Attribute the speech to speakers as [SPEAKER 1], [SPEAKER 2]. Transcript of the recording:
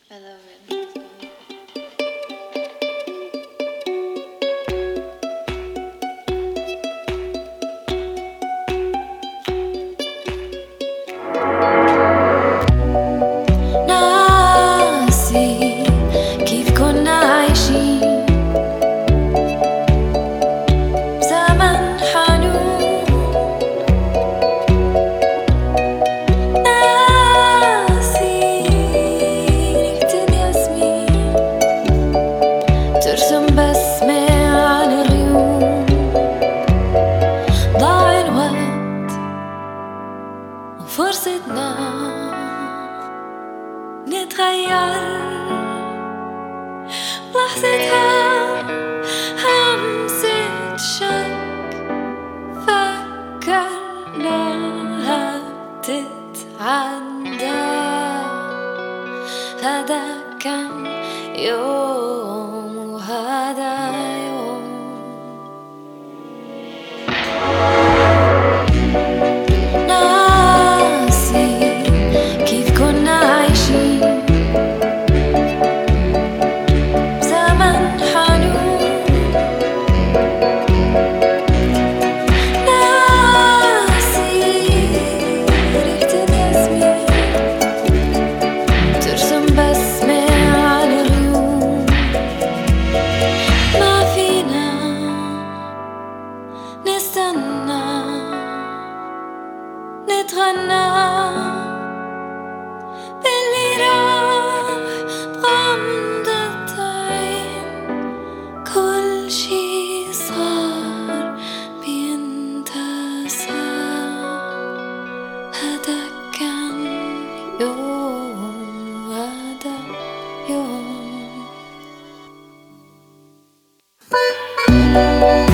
[SPEAKER 1] I love it.
[SPEAKER 2] ناسي كيف كنا عايشين بزمن حنون. ناسي ريحة الياسمين ترسم بسمة على الغيوم. ضاع الوقت وفرصتنا نتغير لحظتها. همسة شك فكرناها تتعدى. هذا كان يوم وهذا يوم. ناسي كيف كنا عايشين بزمن حنون. ناسي ريحة الياسمين ترسم بسمة على الغيوم. ما فينا نستنى نتغنى باللي راح بغمضة عين. كل شي صار بينتسى. هذا كان يوم وهذا يوم.